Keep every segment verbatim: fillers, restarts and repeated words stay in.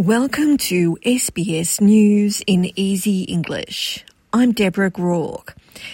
Welcome to S B S News in Easy English. I'm Deborah Groark.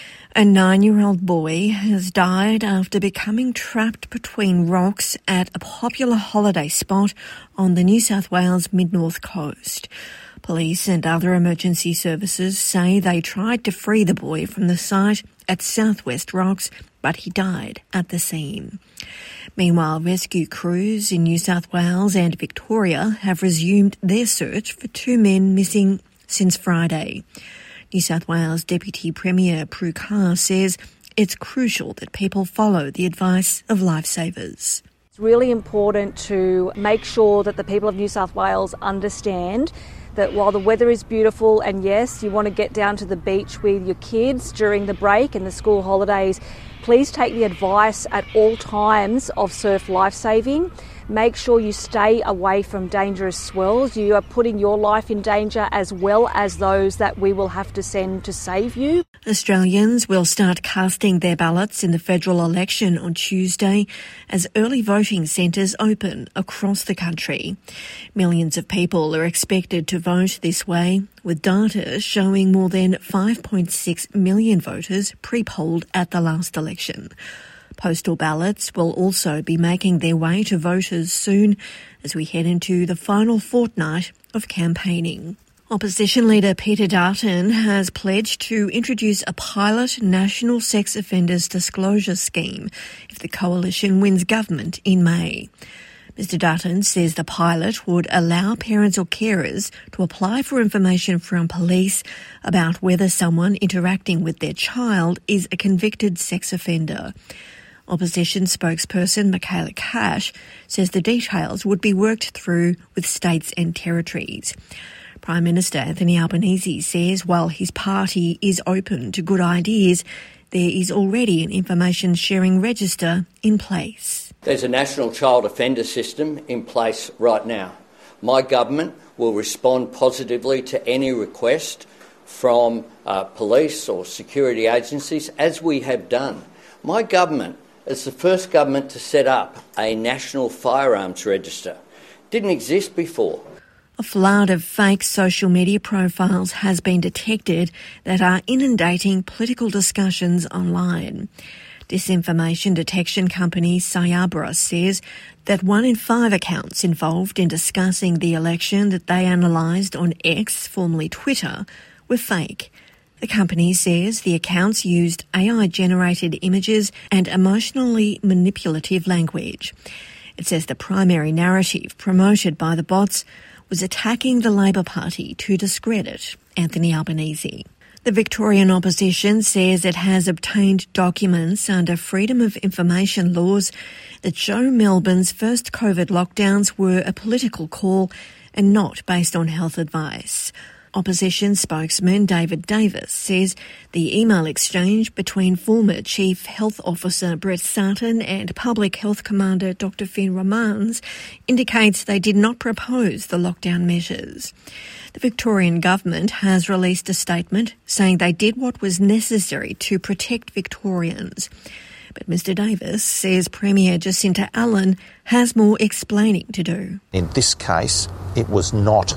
A nine-year-old boy has died after becoming trapped between rocks at a popular holiday spot on the New South Wales mid-north coast. Police and other emergency services say they tried to free the boy from the site at Southwest Rocks, but he died at the scene. Meanwhile, rescue crews in New South Wales and Victoria have resumed their search for two men missing since Friday. New South Wales Deputy Premier Prue Car says it's crucial that people follow the advice of lifesavers. It's really important to make sure that the people of New South Wales understand that while the weather is beautiful and yes, you want to get down to the beach with your kids during the break and the school holidays, please take the advice at all times of surf lifesaving. Make sure you stay away from dangerous swells. You are putting your life in danger as well as those that we will have to send to save you. Australians will start casting their ballots in the federal election on Tuesday as early voting centres open across the country. Millions of people are expected to vote this way, with data showing more than five point six million voters pre-polled at the last election. Postal ballots will also be making their way to voters soon as we head into the final fortnight of campaigning. Opposition leader Peter Dutton has pledged to introduce a pilot national sex offenders disclosure scheme if the coalition wins government in May. Mister Dutton says the pilot would allow parents or carers to apply for information from police about whether someone interacting with their child is a convicted sex offender. Opposition spokesperson Michaela Cash says the details would be worked through with states and territories. Prime Minister Anthony Albanese says while his party is open to good ideas, there is already an information sharing register in place. There's a national child offender system in place right now. My government will respond positively to any request from uh, police or security agencies, as we have done. My government is the first government to set up a national firearms register. Didn't exist before. A flood of fake social media profiles has been detected that are inundating political discussions online. Disinformation detection company Cyabra says that one in five accounts involved in discussing the election that they analysed on X, formerly Twitter, were fake. The company says the accounts used A I-generated images and emotionally manipulative language. It says the primary narrative promoted by the bots was attacking the Labor Party to discredit Anthony Albanese. The Victorian opposition says it has obtained documents under Freedom of Information laws that show Melbourne's first COVID lockdowns were a political call and not based on health advice. Opposition spokesman David Davis says the email exchange between former Chief Health Officer Brett Sutton and Public Health Commander Doctor Finn Romans indicates they did not propose the lockdown measures. The Victorian government has released a statement saying they did what was necessary to protect Victorians. But Mister Davis says Premier Jacinta Allen has more explaining to do. In this case, it was not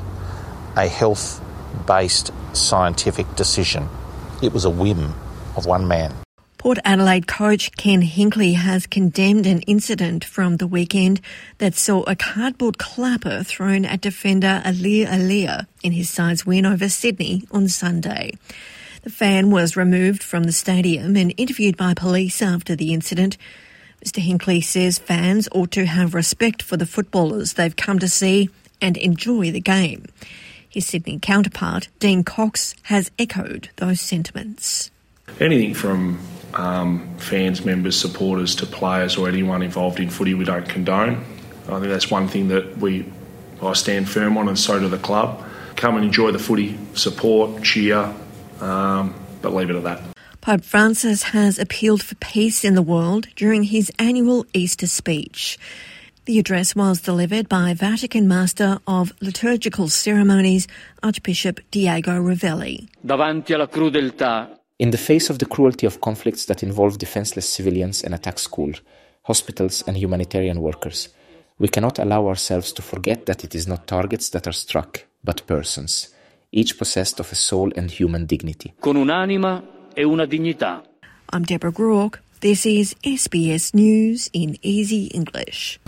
a health based scientific decision. It was a whim of one man. Port Adelaide coach Ken Hinkley has condemned an incident from the weekend that saw a cardboard clapper thrown at defender Aliir Aliir in his side's win over Sydney on Sunday. The fan was removed from the stadium and interviewed by police after the incident. Mister Hinkley says fans ought to have respect for the footballers they've come to see and enjoy the game. His Sydney counterpart, Dean Cox, has echoed those sentiments. Anything from um, fans, members, supporters to players or anyone involved in footy we don't condone. I think that's one thing that we I stand firm on, and so do the club. Come and enjoy the footy, support, cheer, um, but leave it at that. Pope Francis has appealed for peace in the world during his annual Easter speech. The address was delivered by Vatican Master of Liturgical Ceremonies, Archbishop Diego Ravelli. Davanti alla crudeltà. In the face of the cruelty of conflicts that involve defenseless civilians and attack schools, hospitals and humanitarian workers, We cannot allow ourselves to forget that it is not targets that are struck, but persons, each possessed of a soul and human dignity. Con un'anima e una dignità. I'm Deborah Groark. This is S B S News in Easy English.